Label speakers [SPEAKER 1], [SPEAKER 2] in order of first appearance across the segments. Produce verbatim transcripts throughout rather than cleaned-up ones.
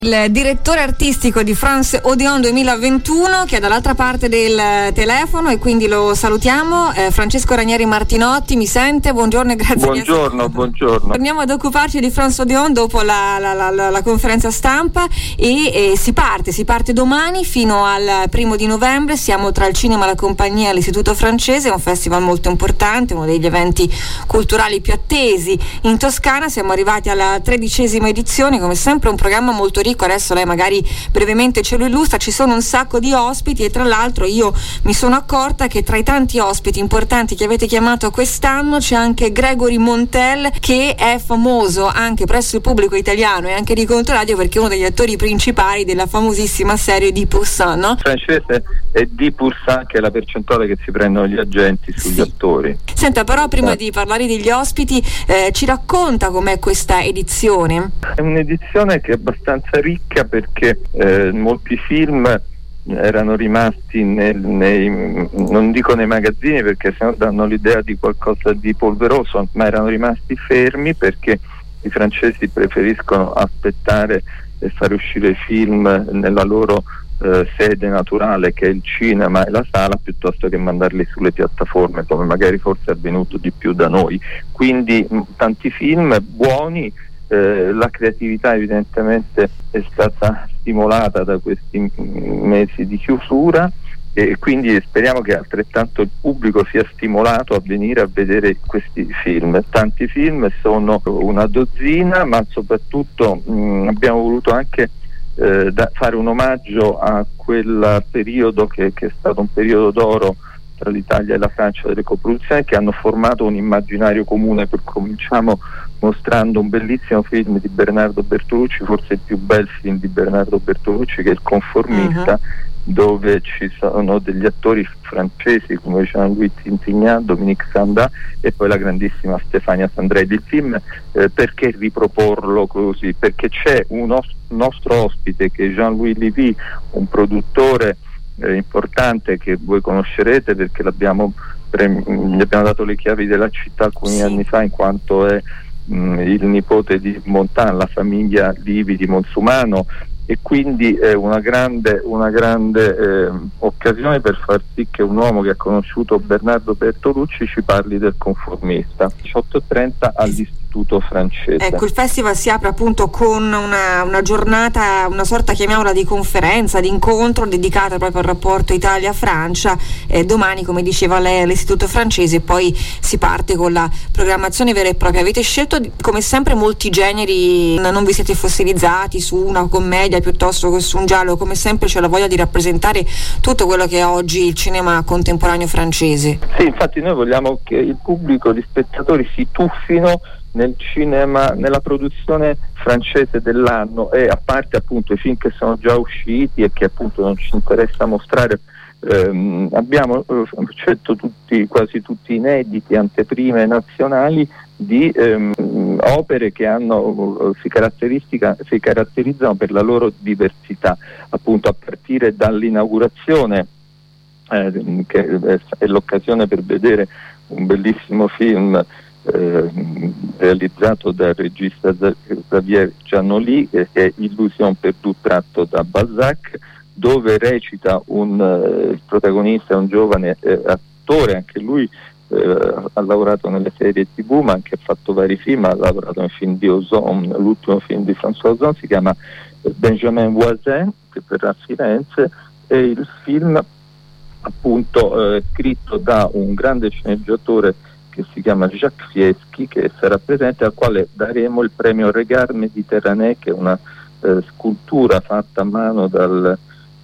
[SPEAKER 1] Il direttore artistico di France Odeon duemilaventuno, che è dall'altra parte del telefono, e quindi lo salutiamo. eh, Francesco Ranieri Martinotti, mi sente? Buongiorno e grazie.
[SPEAKER 2] Buongiorno, buongiorno.
[SPEAKER 1] Torniamo ad occuparci di France Odeon dopo la, la, la, la, la conferenza stampa e, e si parte, si parte domani fino al primo di novembre. Siamo tra il cinema, la compagnia e l'Istituto Francese, un festival molto importante, uno degli eventi culturali più attesi in Toscana. Siamo arrivati alla tredicesima edizione, come sempre un programma molto ricco. Adesso lei magari brevemente ce lo illustra. Ci sono un sacco di ospiti e tra l'altro io mi sono accorta che tra i tanti ospiti importanti che avete chiamato quest'anno c'è anche Gregory Montel, che è famoso anche presso il pubblico italiano e anche di Controradio perché è uno degli attori principali della famosissima serie di Poussin, no?
[SPEAKER 2] Francese è di Poussin, che è la percentuale che si prendono gli agenti sugli sì. attori.
[SPEAKER 1] Senta, però prima eh. di parlare degli ospiti eh, ci racconta com'è questa edizione?
[SPEAKER 2] È un'edizione che è abbastanza ricca perché eh, molti film erano rimasti nel, nei, non dico nei magazzini perché sennò danno l'idea di qualcosa di polveroso, ma erano rimasti fermi perché i francesi preferiscono aspettare e fare uscire i film nella loro eh, sede naturale, che è il cinema e la sala, piuttosto che mandarli sulle piattaforme, come magari forse è avvenuto di più da noi. Quindi mh, tanti film buoni. Eh, la creatività evidentemente è stata stimolata da questi mesi di chiusura e quindi speriamo che altrettanto il pubblico sia stimolato a venire a vedere questi film. Tanti film, sono una dozzina, ma soprattutto mh, abbiamo voluto anche eh, da fare un omaggio a quel periodo che, che è stato un periodo d'oro tra l'Italia e la Francia delle coproduzioni, che hanno formato un immaginario comune. Per cominciamo mostrando un bellissimo film di Bernardo Bertolucci, forse il più bel film di Bernardo Bertolucci, che è Il Conformista, uh-huh. dove ci sono degli attori francesi come Jean-Louis Trintignant, Dominique Sanda e poi la grandissima Stefania Sandrelli. Il film, eh, perché riproporlo così? Perché c'è un os- nostro ospite che è Jean-Louis Lévy, un produttore eh, importante che voi conoscerete perché l'abbiamo pre- gli abbiamo dato le chiavi della città alcuni sì. anni fa, in quanto è il nipote di Montan, la famiglia Livi di Monsumano, e quindi è una grande, una grande eh, occasione per far sì che un uomo che ha conosciuto Bernardo Bertolucci ci parli del Conformista. diciotto e trenta all'Istituto Francese.
[SPEAKER 1] Ecco, il festival si apre appunto con una, una giornata, una sorta, chiamiamola, di conferenza, di incontro dedicata proprio al rapporto Italia-Francia. Eh, domani, come diceva lei, all'Istituto Francese, e poi si parte con la programmazione vera e propria. Avete scelto come sempre molti generi, non vi siete fossilizzati su una commedia piuttosto che su un giallo, come sempre c'è la voglia di rappresentare tutto quello che è oggi il cinema contemporaneo francese.
[SPEAKER 2] Sì, infatti noi vogliamo che il pubblico, gli spettatori si tuffino nel cinema, nella produzione francese dell'anno, e a parte appunto i film che sono già usciti e che appunto non ci interessa mostrare, ehm, abbiamo eh, scelto tutti, quasi tutti inediti, anteprime nazionali di ehm, opere che hanno si, caratteristica, si caratterizzano per la loro diversità, appunto a partire dall'inaugurazione eh, che è l'occasione per vedere un bellissimo film eh, realizzato dal regista Xavier Giannoli, che è Illusion perdue, tratto da Balzac, dove recita un uh, il protagonista è un giovane eh, attore, anche lui eh, ha lavorato nelle serie tivù, ma anche ha fatto vari film, ha lavorato nel film di Ozon, l'ultimo film di François Ozon si chiama Benjamin Voisin, che verrà a Firenze, e il film appunto eh, scritto da un grande sceneggiatore che si chiama Jacques Fieschi, che sarà presente, al quale daremo il premio Regard Méditerranée, che è una eh, scultura fatta a mano dal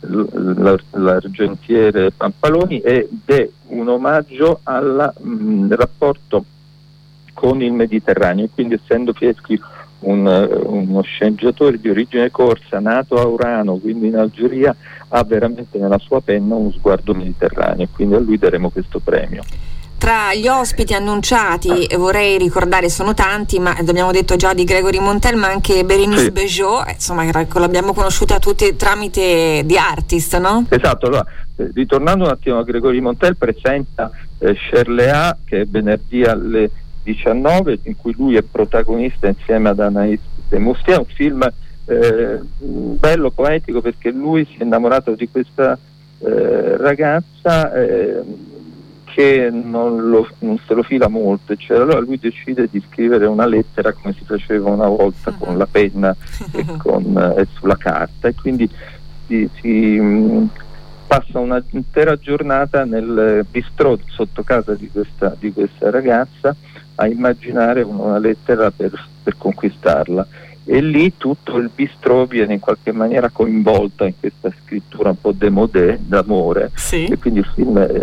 [SPEAKER 2] l'argentiere Pampaloni, ed è un omaggio al rapporto con il Mediterraneo. Quindi, essendo Fieschi un, uno sceneggiatore di origine corsa, nato a Urano, quindi in Algeria, ha veramente nella sua penna uno sguardo mediterraneo, quindi a lui daremo questo premio.
[SPEAKER 1] Tra gli ospiti annunciati vorrei ricordare, sono tanti, ma abbiamo detto già di Gregory Montel, ma anche Bérénice sì. Bejo, insomma l'abbiamo conosciuta tutti tramite The Artist, no?
[SPEAKER 2] Esatto, allora eh, ritornando un attimo a Gregory Montel, presenta eh, Cherléa, che è venerdì alle diciannove, in cui lui è protagonista insieme ad Anaïs de Moustier, un film eh, bello, poetico, perché lui si è innamorato di questa eh, ragazza eh, che non, lo, non se lo fila molto, cioè, allora lui decide di scrivere una lettera come si faceva una volta con la penna e, con, e sulla carta, e quindi si, si mh, passa una intera giornata nel bistrò sotto casa di questa, di questa ragazza a immaginare una lettera per, per conquistarla, e lì tutto il bistrò viene in qualche maniera coinvolta in questa scrittura un po' démodé d'amore, sì. E quindi il film è,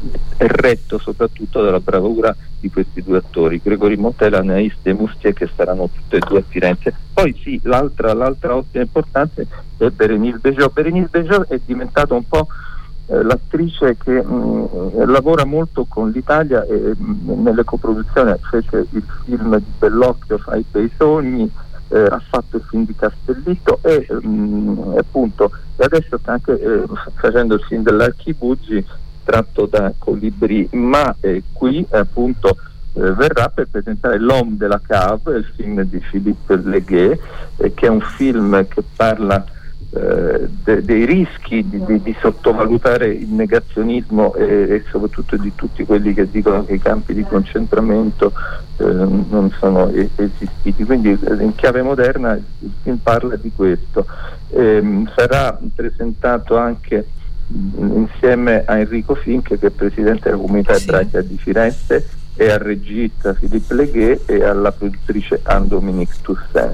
[SPEAKER 2] è retto soprattutto dalla bravura di questi due attori, Grégory Montel e Anaïs Desmoustiers, che saranno tutte e due a Firenze. Poi sì, l'altra, l'altra ospite importante è Bérénice Bejo. Bérénice Bejo è diventata un po' eh, l'attrice che mh, lavora molto con l'Italia e mh, nelle coproduzioni, fece il film di Bellocchio, Fa i bei sogni, Eh, ha fatto il film di Castellitto e mh, appunto e adesso sta anche eh, facendo il film dell'Archibuggi tratto da Colibri, ma eh, qui appunto eh, verrà per presentare L'Homme de la Cave, il film di Philippe Leguet, eh, che è un film che parla eh, de- dei rischi di, di, di sottovalutare il negazionismo e, e soprattutto di tutti quelli che dicono che i campi di concentramento eh, non sono e- esistiti. Quindi in chiave moderna il film parla di questo. Eh, sarà presentato anche mh, insieme a Enrico Finch, che è presidente della comunità sì. ebraica di Firenze, e al regista Philippe Leguet e alla produttrice Anne-Dominique Toussaint.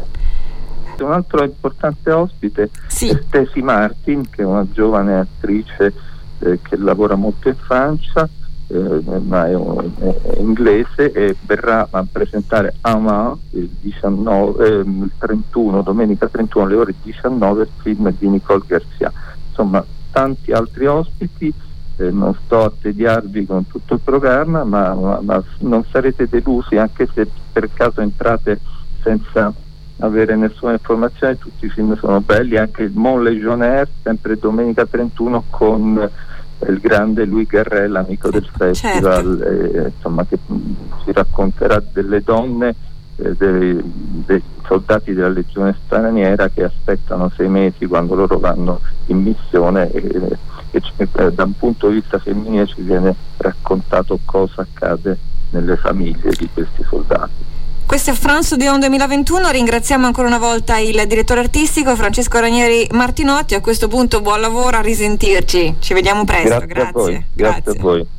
[SPEAKER 2] Un altro importante ospite sì. è Stacey Martin, che è una giovane attrice eh, che lavora molto in Francia, eh, ma è, un, è inglese, e verrà a presentare Amant il, diciannove, eh, il trentuno, domenica trentuno alle ore diciannove, il film di Nicole Garcia. Insomma, tanti altri ospiti, eh, non sto a tediarvi con tutto il programma, ma, ma, ma non sarete delusi, anche se per caso entrate senza avere nessuna informazione. Tutti i film sono belli, anche il Mon Légionnaire, sempre domenica trentuno, con eh, il grande Louis Garrel, l'amico del festival, certo. eh, insomma, che mh, ci racconterà delle donne, eh, dei, dei soldati della legione straniera che aspettano sei mesi quando loro vanno in missione, e, e eh, da un punto di vista femminile ci viene raccontato cosa accade nelle famiglie di questi soldati.
[SPEAKER 1] Questo è France Odeon duemilaventuno, ringraziamo ancora una volta il direttore artistico Francesco Ranieri Martinotti. A questo punto buon lavoro, a risentirci, ci vediamo presto.
[SPEAKER 2] Grazie, grazie. A voi. Grazie. Grazie a voi.